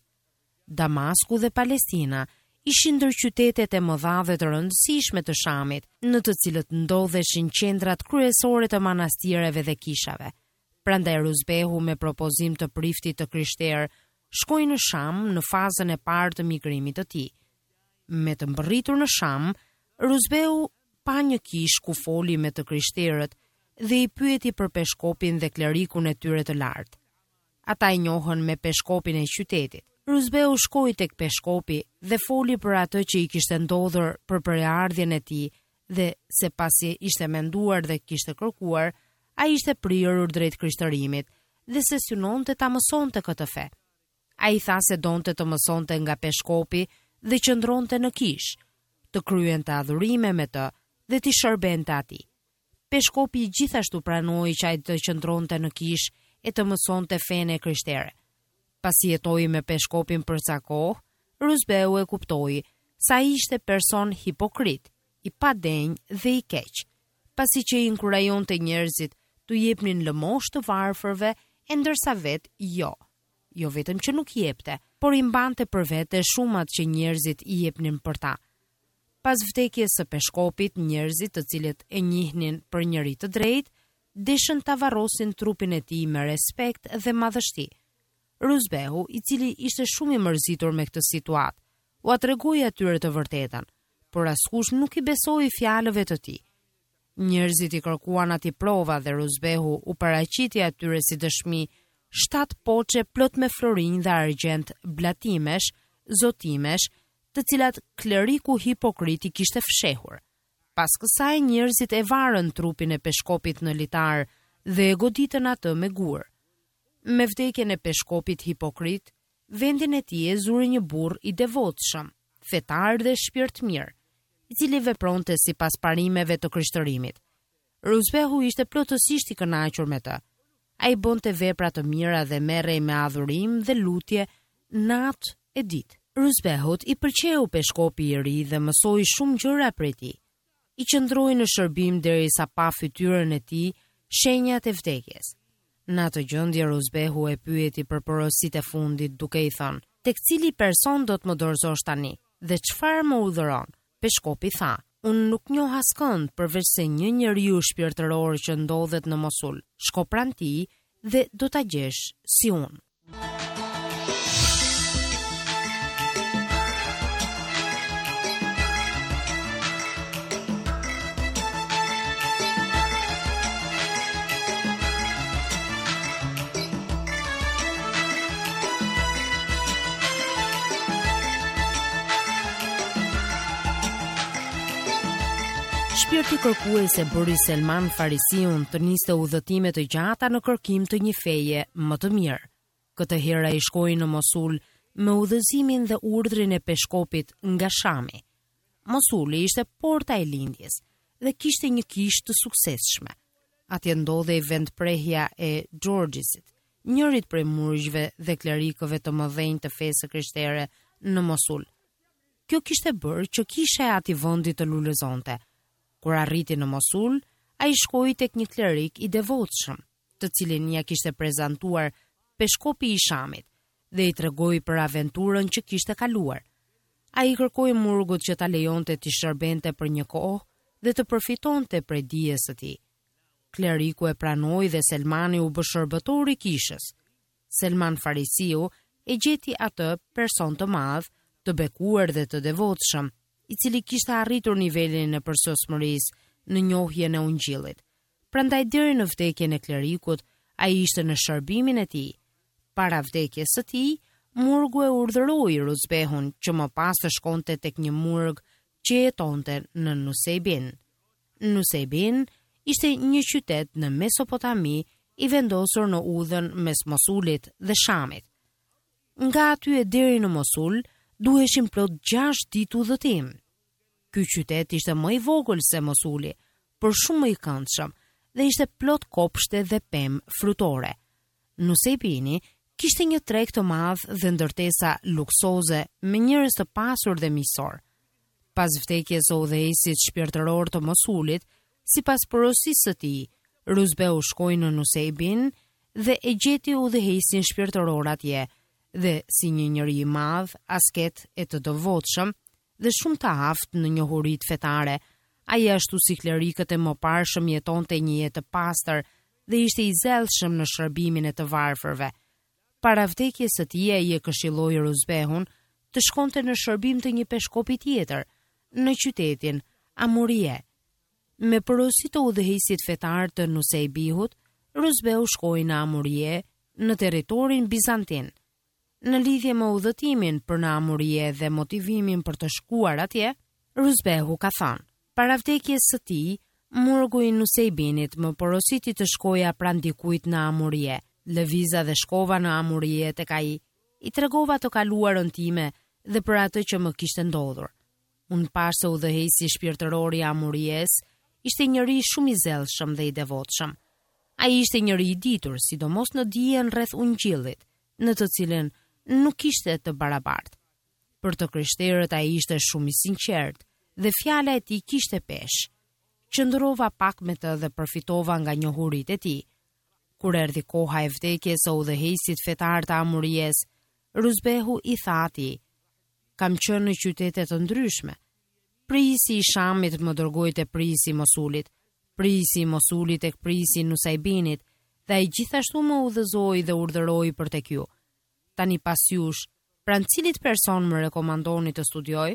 Damasku dhe Palestina ishin ndër qytetet e mëdha dhe të rëndësishme të Shamit, në të cilët ndodheshin qendrat kryesore të manastireve dhe kishave. Prandaj Ruzbehu, me propozim të priftit të krishterë, shkoi në Sham në fazën e parë të migrimit të tij. Me të mbërritur në Sham, Ruzbehu pa një kish ku foli me të krishterët dhe i pyeti për peshkopin dhe klerikun e tyre të lartë. Ata i njohën me peshkopin e qytetit. Ruzbehu shkoi tek peshkopi dhe foli për atë që i kishte ndodhur për përardhjen e tij dhe se pasi ishte menduar dhe kishte kërkuar, ai ishte prirur drejt krishtërimit dhe se synonte ta mësonte këtë fe. Ai tha se donte të mësonte nga peshkopi dhe qëndronte në kish, të kryente adhurime me të dhe t'i shërbente atij. Peshkopi gjithashtu pranoi që ai të qëndronte në kish e të mësonte fenë e krishtere. Pasi jetoi me peshkopin për ca kohë, Ruzbehu e kuptoi sa ishte person hipokrit, i padenjë dhe i keq, pasi që i inkurajonte njerëzit të jepnin lëmosh të varfërve, e ndërsa vet jo vetëm që nuk jepte, por i mbante për vete shumat që njerëzit i jepnin për ta. Pas vdekjes së peshkopit, njerëzit të cilët e njihnin për njëri të drejtë, dishën ta varrosin trupin e tij me respekt dhe madhështi. Ruzbehu, i cili ishte shumë i mërzitur me këtë situatë, u atregoi atyre të vërtetën, por askush nuk i besoi fjalëve të tij. Njerëzit i kërkuan atij prova dhe Ruzbehu u paraqiti atyre si dëshmi 7 poçe plot me florinj dhe argjend, blatimesh, zotimesh, të cilat kleriku hipokrit i kishte fshehur. Pas kësaj njerëzit e varën trupin e peshkopit në litar dhe e goditën atë me gur. Me vdekjen e peshkopit hipokrit, vendin e tij e zuri një burr i devotshëm, fetar dhe shpirt mirë, i cili vepronte sipas parimeve të krishtërimit. Ruzbehu ishte plotësisht i kënaqur me të. Ai bonte vepra të mira dhe merrej me adhurim dhe lutje natë e ditë. Rusbehut I pëlqeu peshkopi I ri dhe mësoi shumë gjëra prej tij. I qëndroi në shërbim derisa pa fytyrën e tij shenjat e vdekjes. Në atë gjendje Rusbehu e pyeti për porositë e fundit duke I thënë: "Tek cili person do të më dorëzosh tani dhe çfarë më udhëron?" Peshkopi tha: "Unë nuk njoh askënd përveç se një njeriu shpirtëror që ndodhet në Mosul. Shko pranë tij dhe do ta gjesh si unë." Shpirti kërkues e bëri Selman Farisiun të niste udhëtime të gjata në kërkim të një feje më të mirë. Këtë herë ai shkoi në Mosul me udhëzimin dhe urdhrin e peshkopit nga Shami. Mosuli ishte porta e lindjes dhe kishte një kishë të suksesshme. Atje ndodhej vendprehja e Gjorgjisit, njërit prej murgjve dhe klerikëve të mëdhenj të fesë krishtere në Mosul. Kjo kishte bërë që kisha e atij vendi të lulëzonte. Kur arriti në Mosul, ai shkoi tek një klerik I devotshëm, të cilin ja kishte prezantuar peshkopi I Shamit dhe I tregoi për aventurën që kishte kaluar. Ai kërkoi murgut që ta lejonte t'i shërbente për një kohë dhe të përfitonte prej dijes së tij. Kleriku e pranoi dhe Selmani u bë shërbëtor I kishës. Selman Farisiu e gjeti atë person të madh, të bekuar dhe të devotshëm, I cili kishte arritur nivelin e përsosmërisë në njohjen e ungjillit. Prandaj deri në vdekjen e klerikut, ai ishte në shërbimin e tij. Para vdekjes së tij, murgu e urdhëroi Rusbehun që më pas të shkonte tek një murg që jetonte në Nusaybin. Nusaybin ishte një qytet në Mesopotami I vendosur në udhën mes Mosulit dhe Shamit. Nga aty e deri në Mosul duheshin plot 6 ditë udhëtim. Ky qytet ishte më I vogël se Mosuli, por shumë më I këndshëm dhe ishte plot kopshte dhe pemë frutore. Nusaybini kishte një treg të madh dhe ndërtesa luksoze me njerëz të pasur dhe miqësor. Pas vdekjes së udhëheqësit shpirtëror të Mosulit, sipas porosisë së tij, Rusbehu shkoi në Nusaybin dhe e gjeti udhëheqësin shpirtëror atje. Dhe si një njeri I madh, asket e të devotshëm dhe shumë të aftë në njohuritë fetare, ai ashtu si klerikët e mëparshëm jetonte një jetë të pastër dhe ishte I zellshëm në shërbimin e të varfërve. Para vdekjes së tij ai e këshilloi Rusbehun të shkonte në shërbim të një peshkopi tjetër në qytetin Amurie. Me porosi të udhëheqësit fetar të Nusaybihut, Rusbehu shkoi në Amurie, në territorin bizantin. Në lidhje me udhëtimin për në Amurie dhe motivimin për të shkuar atje, Rusbehu ka thënë: "Para vdekjes së tij, murgu I Nusaybinit më porositi të shkoja pranë dikujt në Amurie. Lëviza dhe shkova në Amurie tek ai. I tregova të kaluarën time dhe për atë që më kishte ndodhur. Unë pash se udhëheqësi shpirtëror I Amuries ishte njëri shumë I zellshëm dhe I devotshëm. Ai ishte njëri I ditur, sidomos në dijen rreth ungjillit, në të cilën nuk ishte të barabartë. Për të krishterët ai ishte shumë I sinqert dhe fjala e tij kishte peshë. Qëndrova pak me të dhe përfitova nga njohuritë e tij. Kur erdhi koha e vdekjes së udhëheqësit fetar të Amuries, Rusbehu I tha atij: "Kam qenë në qytete të ndryshme. Prisi I Shamit më dërgoi te prisi I Mosulit, prisi I Mosulit tek prisi I Nusaybinit, dhe ai gjithashtu më udhëzoi dhe urdhëroi për tek ju. Tani pas jush, pranë cilit person më rekomandoni të studioj?"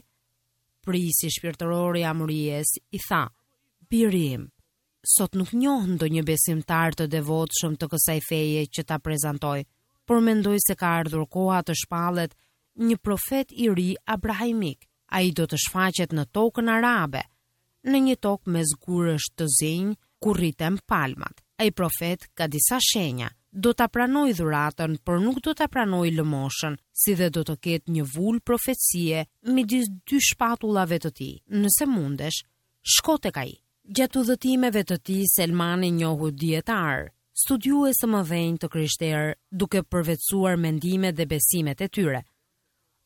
Prisi shpirtëror I Amuries I tha: "Biri im, sot nuk njoh ndonjë besimtar të devotshëm të kësaj feje që ta prezantoj, por mendoj se ka ardhur koha të shpallet një profet I ri abrahimik. Ai do të shfaqet në tokën arabe, në një tokë me zgurësh të zinj ku rriten palmat. Ai profet ka disa shenja. Do ta pranoj dhuratën, por nuk do ta pranoj lëmoshën, si dhe do të ketë një vull profecie midis 2 shpatullave të tij. Nëse mundesh, shko tek ai." Gjatë udhëtimeve të tij, Selmani njohu dietar, studiues të mëdhenj të krishterë, duke përvetësuar mendimet dhe besimet e tyre.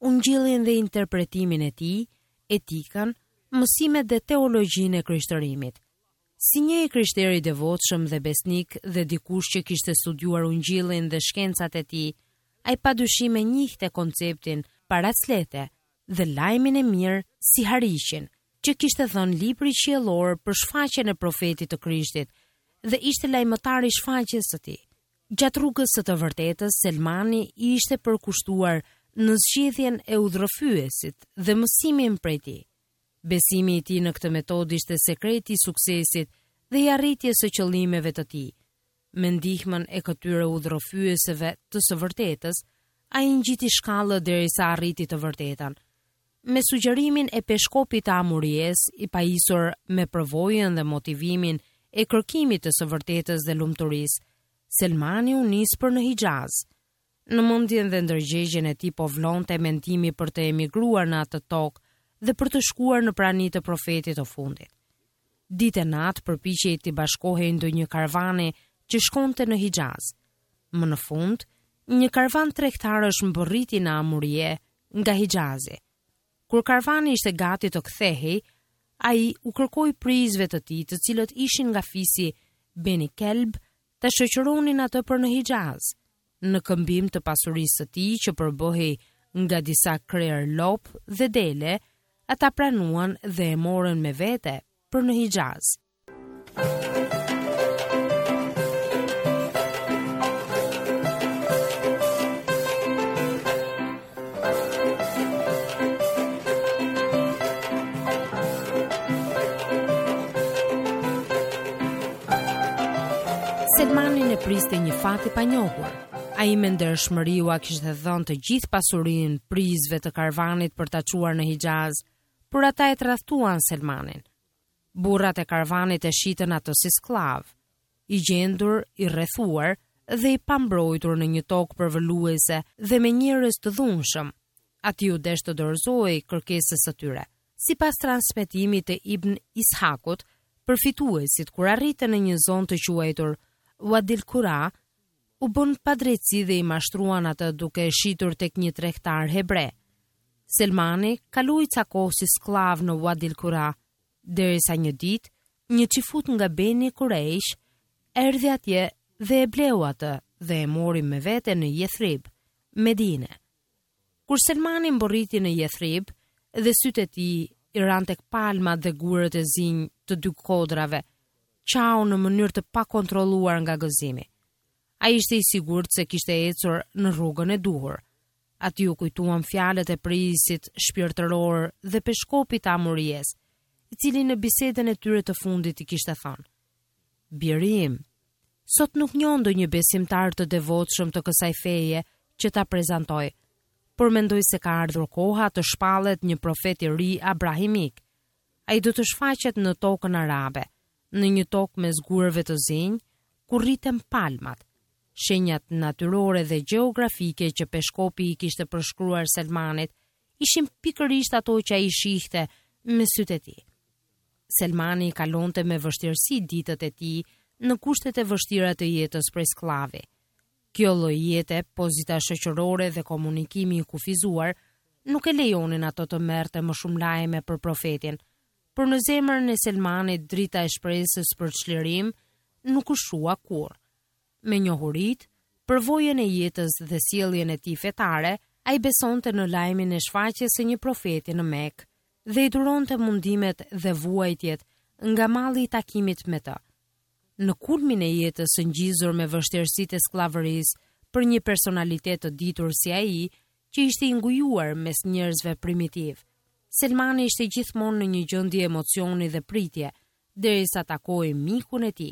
ungjillin dhe interpretimin e tij, etikën, mësimet dhe teologjinë e krishtërimit. Si një krishteri i devotshëm dhe besnik dhe dikush që kishte studiuar ungjillin dhe shkencat e tij, ai padyshim e njihte konceptin paraclete dhe lajmin e mirë si hariqin që kishte thënë libri qiellor për shfaqjen e profetit të Krishtit dhe ishte lajmëtari i shfaqjes së tij. Gjatë rrugës së të vërtetës, Selmani i ishte përkushtuar në zgjedhjen e udhërrëfyesit dhe mësimin prej tij. Besimi i tij në këtë metodë ishte sekreti i suksesit dhe i arritjes së qëllimeve të tij. Me ndihmën e këtyre udhërrëfyeseve të së vërtetës, ai ngjiti shkallët derisa arriti të vërtetën. Me sugjerimin e peshkopit të Amuries, i pajisur me përvojën dhe motivimin e kërkimit të së vërtetës dhe lumturisë, Selmani u nis për në Hijaz. Në mendjen dhe ndërgjegjen e tij po vlonte mendimi për të emigruar në atë tokë dhe për të shkuar në prani të profetit të fundit. Ditë e natë përpiqej të bashkohej ndonjë karvane që shkonte në Hijaz. Më në fund, një karvan tregtarësh mbërriti në Amurie nga Hijazi. Kur karvani ishte gati të kthehej, ai u kërkoi prizve të tij, të cilët ishin nga fisi Beni Kelb, të shoqëronin atë për në Hijaz. Në këmbim të pasurisë së tij që përbëhej nga disa krerë lop dhe dele, ata pranuan dhe e morën me vete për në Hijaz. Selmanin e priste një fat i panjohur. Ai me ndershmëri u kishte dhënë të gjithë pasurinë prizve të karvanit për ta çuar në Hijaz, por ata e tradhtuan Selmanin. Burrat e karvanit e shitën atë si sklav, i gjendur, i rrethuar dhe i pambrojtur në një tokë përvoluese dhe me njerëz të dhunshëm. Ati u desh të dorëzohej kërkesës së tyre. Sipas transmetimit të Ibn Ishakut, përfituesit kur arritën në një zonë të quajtur Wadil Qura, u bën padrejtësi dhe i mashtruan atë duke e shitur tek një tregtar hebre. Selmani kaloi ca kohë si sklav në Wadil Qura, derisa një ditë një çifut nga Beni Quraysh erdhi atje dhe e bleu atë dhe e mori me vete në Yathrib, Medine. Kur Selmani mborriti në Yathrib dhe sytë e tij i ran tek palmat dhe gurët e zinj të dy kodrave, qau në mënyrë të pakontrolluar nga gëzimi. Ai ishte i sigurt se kishte ecur në rrugën e duhur. Aty u kujtuan fjalët e prisit shpirtëror dhe peshkopit të Amuries, i cili në bisedën e tyre të fundit i kishte thënë: "Biri im, sot nuk njoh ndonjë besimtar të devotshëm të kësaj feje që ta prezantoj, por mendoj se ka ardhur koha të shpallet një profet i ri abrahimik. Ai do të shfaqet në tokën arabe, në një tokë me zgurve të zinj, ku rriten palmat." Shenjat natyrore dhe gjeografike që peshkopi i kishte përshkruar Selmanit ishin pikërisht ato që ai shihte me sytë e tij. Selmani kalonte me vështirësi ditët e tij në kushtet e vështira të jetës prej sklavi. Kjo lloj jete, pozita shoqërore dhe komunikimi i kufizuar nuk e lejonin ato të merrte më shumë lajme për profetin, por në zemrën e Selmanit drita e shpresës për çlirim nuk u shua kurrë. Me njohurit, përvojën e jetës dhe sjelljen e tij fetare, ai besonte në lajmin e shfaqjes së një profeti në Mekë dhe i duronte mundimet dhe vuajtjet nga malli i takimit me të. Në kulmin e jetës së ngjizur me vështirësitë e skllavërisë për një personalitet të ditur si ai, që ishte i ngujuar mes njerëzve primitiv, Selmani ishte gjithmonë në një gjendje emocioni dhe pritje, derisa takoi mikun e tij.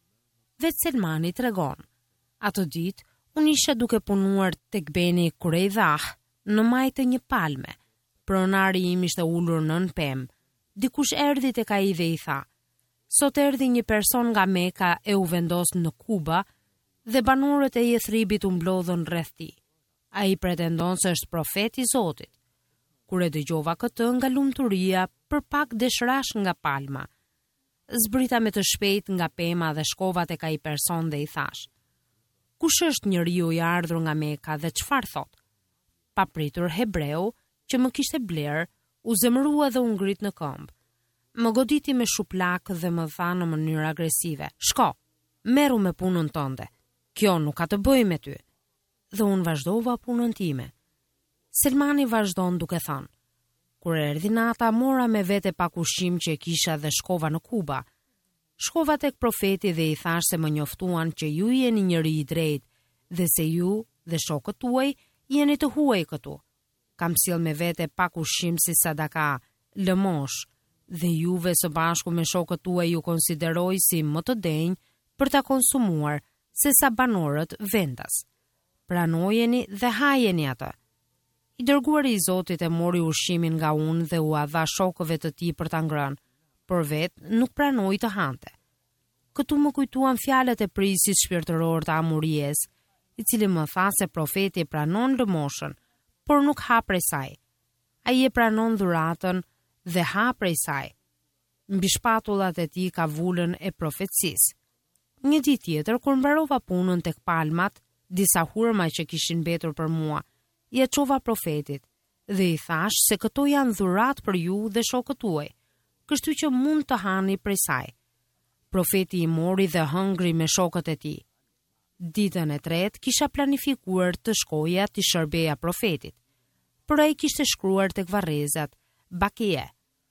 Vetë Selmani tregon: "Ato ditë unë isha duke punuar tek Beni Quraydah në majtë të një palme. Pronari im ishte ulur nën pemë. Dikush erdhi tek ai dhe i tha: "Sot erdhi një person nga Meka e u vendos në Kuba dhe banorët e Yathribit u mblodhën rreth tij. Ai pretendon se është profeti i Zotit." Kur e dëgjova këtë nga lumturia, përpak deshrash nga palma. Zbrita me të shpejt nga pema dhe shkova tek ai person dhe i thash: "Kush është njeriu i ardhur nga Meka dhe çfarë thot?" Papritur hebreu që më kishte bler, u zemërua dhe u ngrit në këmbë. Më goditi me shuplak dhe më tha në mënyrë agresive: "Shko, merru me punën tënde. Kjo nuk ka të bëjë me ty." Dhe unë vazhdova punën time. Selmani vazhdon duke thënë: "Kur erdhi nata, mora me vete pak ushqim që e kisha dhe shkova në Kuba. Shkova tek profeti dhe i thash se më njoftuan që ju jeni njëri i drejtë dhe se ju dhe shokët tuaj jeni të huaj këtu. Kam sjell me vete pak ushqim si sadaka, lëmosh, dhe juve së bashku me shokët tuaj ju konsideroj si më të denjë për ta konsumuar se sa banorët vendas. Pranojeni dhe hajeni atë." I dërguari i Zotit e mori ushqimin nga unë dhe u dha shokëve të tij për ta ngrënë, por vetë nuk pranoi të hante. Këtu më kujtuan fjalët e prisit shpirtëror të Amuries, i cili më tha se profeti pranon lëmoshën, por nuk ha prej saj. Ai e pranon dhuratën dhe ha prej saj. Mbi shpatullat e tij ka vulën e profecisë. Një ditë tjetër, kur mbarova punën tek palmat, disa hurma që kishin mbetur për mua, i çova profetit dhe i thash se këto janë dhurat për ju dhe shokët tuaj, kështu që mund të hani prej saj. Profeti i mori dhe hëngri me shokët e tij. Ditën e tretë kisha planifikuar të shkoja të shërbeja profetit, por ai kishte shkruar tek varrezat Bakie.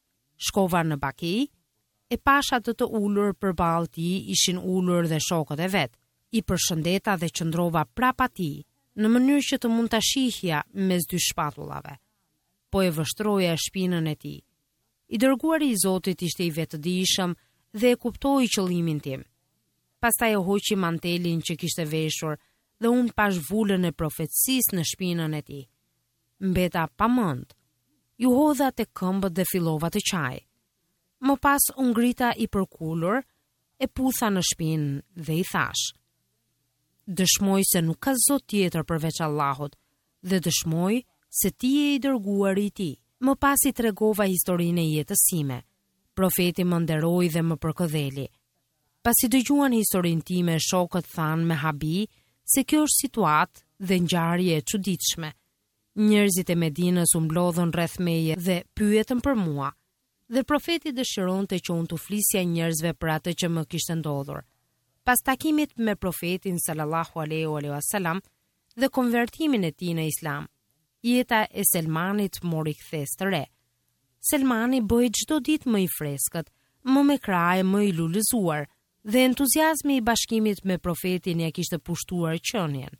Shkova në Baki, e pasha të ulur përballë tij ishin ulur dhe shokët e vet. I përshëndeta dhe qëndrova prapa tij, në mënyrë që të mund ta shihja mes dy shpatullave. Po e vështroja shpinën e tij. I dërguari i Zotit ishte i vetëdijshëm dhe e kuptoi qëllimin tim. Pastaj e hoqi mantelin që kishte veshur dhe unë pash vulën e profecisë në shpinën e tij. Mbeta pa mend. Ju hodha te këmbët dhe fillova të qaj. Më pas u ngrita i përkulur, e putha në shpinë dhe i thash: "Dëshmoj se nuk ka zot tjetër përveç Allahut dhe dëshmoj se ti je i dërguari i tij." Më pas i tregova historinë e jetës time. Profeti më nderoi dhe më përkëdheli. Pasi dëgjuan historinë time, shokët thanë me habi se kjo është situatë dhe ngjarje e çuditshme. Njerëzit e Medinës u mblodhën rreth meje dhe pyetën për mua, dhe profeti dëshironte që unë të flisja njerëzve për atë që më kishte ndodhur. Pas takimit me profetin sallallahu alaihi wasallam dhe konvertimin e tij në Islam, jeta e Selmanit mori kthes të re. Selmani bëhej çdo ditë më i freskët, më me krahë, më i lulëzuar, dhe entuziazmi i bashkimit me profetin ja kishte pushtuar qenien.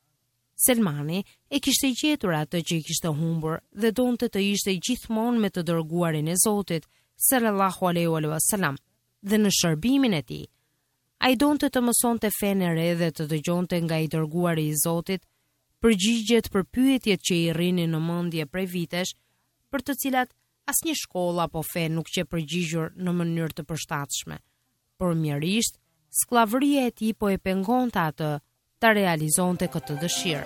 Selmani e kishte gjetur atë që i kishte humbur dhe donte të ishte gjithmonë me të dërguarin e Zotit sallallahu alaihi wasallam dhe në shërbimin e tij. Ai donte të mësonte fenë e re dhe të dëgjonte nga i dërguari i Zotit përgjigjet për pyetjet që i rrinin në mendje prej vitesh, për të cilat asnjë shkollë apo fe nuk që përgjigjur në mënyrë të përshtatshme. Por mjerisht, skllavëria e tij po e pengonte atë ta realizonte këtë dëshirë.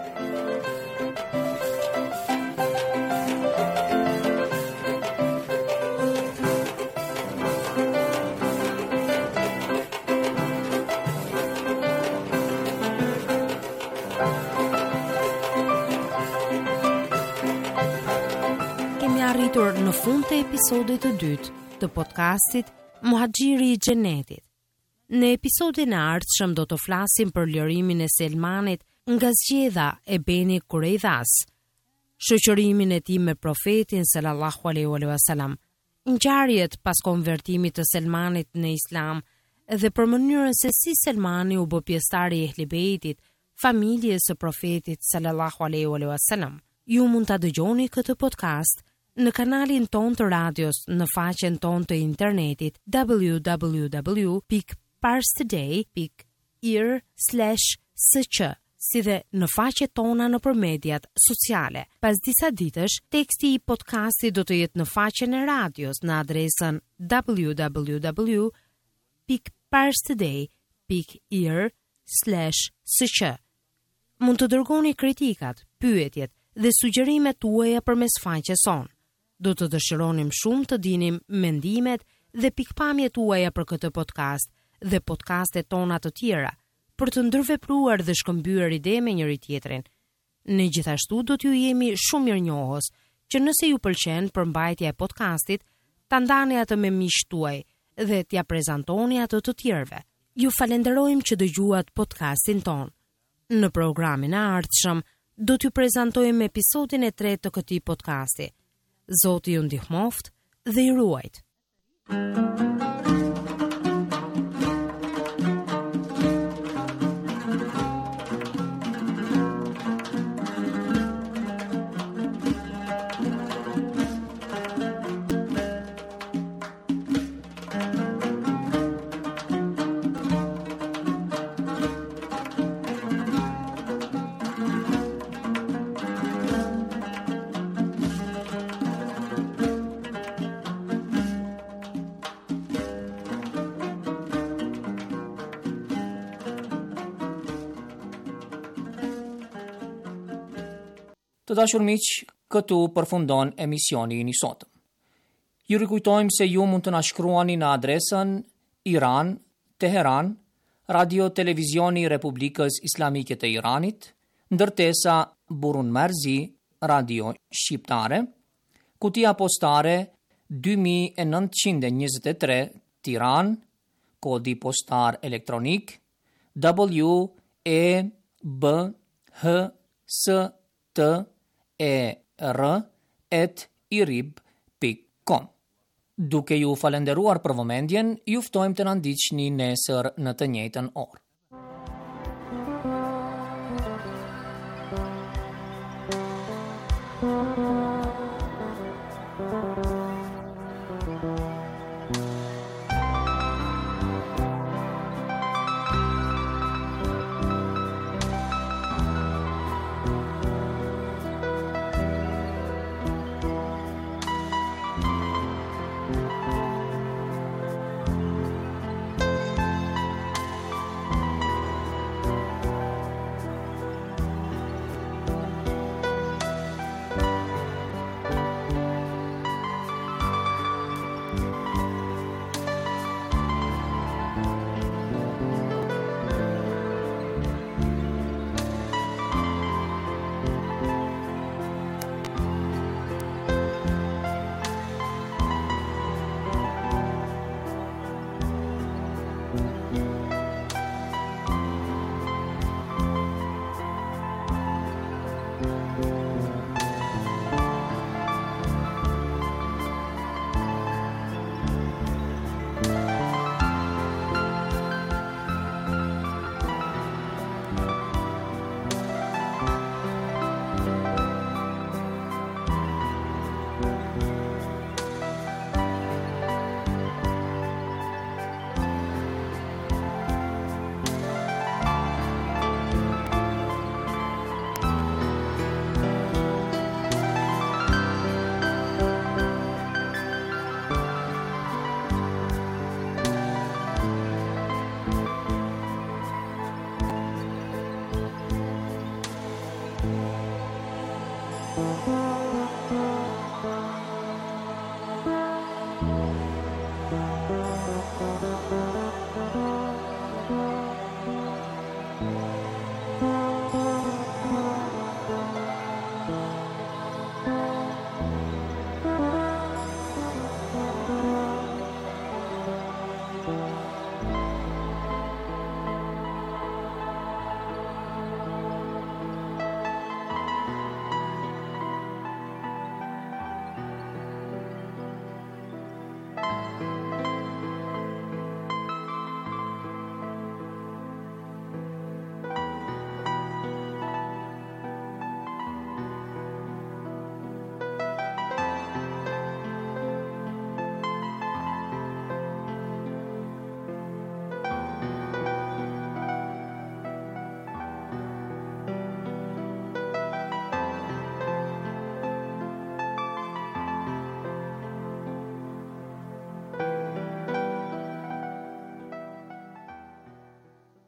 Kemi arritur në fund të episodit të dytë të podcastit Muhaxhiri i Xhenetit. Në episodin e ardhshëm do të flasim për lërimin e Selmanit nga zgjedha e Beni Kureidhas, shoqërimin e tij me profetin sallallahu alaihi wasallam, ngjarjet pas konvertimit të Selmanit në Islam dhe për mënyrën se si Selmani u bë pjesëtar i Ehli Beitit, familjes së profetit sallallahu alaihi wasallam. Ju mund ta dëgjoni këtë podcast në kanalin ton të radios në faqen ton të internetit www.parstoday.ir/sq, si dhe në faqet tona nëpër mediat sociale. Pas disa ditësh, teksti i podcastit do të jetë në faqen e radios në adresën www.parstoday.ir/sq. Mund të dërgoni kritikat, pyetjet dhe sugjerimet tuaja përmes faqes son. Do të dëshironim shumë të dinim mendimet dhe pikpamjet tuaja për këtë podcast dhe podcastet tona të tjera, për të ndërvepruar dhe shkëmbyer ide me njëri tjetrin. Ne gjithashtu do t'ju jemi shumë mirënjohës që nëse ju pëlqen përmbajtja e podcastit, ta ndani atë me miqtë tuaj dhe t'ia prezantoni atë të tjerëve. Ju falenderojmë që dëgjuat podcastin ton. Në programin e ardhshëm do t'ju prezantojmë episodin e 3 të këtij podcasti. Zoti ju ndihmoft dhe ju ruajt. Të dashur miq, këtu përfundon emisioni i sotëm. Ju rikujtojmë se ju mund të na shkruani në adresën Iran, Teheran, Radio Televizioni Republikës Islamike të Iranit, ndërtesa Burun Marzi, Radio Shqiptare, kutia postare 2923 Tiran, kodi postar elektronik WEBHSTER@irib.com. Duke ju falenderuar për vëmendjen, ju ftojmë të na ndiqni nesër në të njëjtën orë.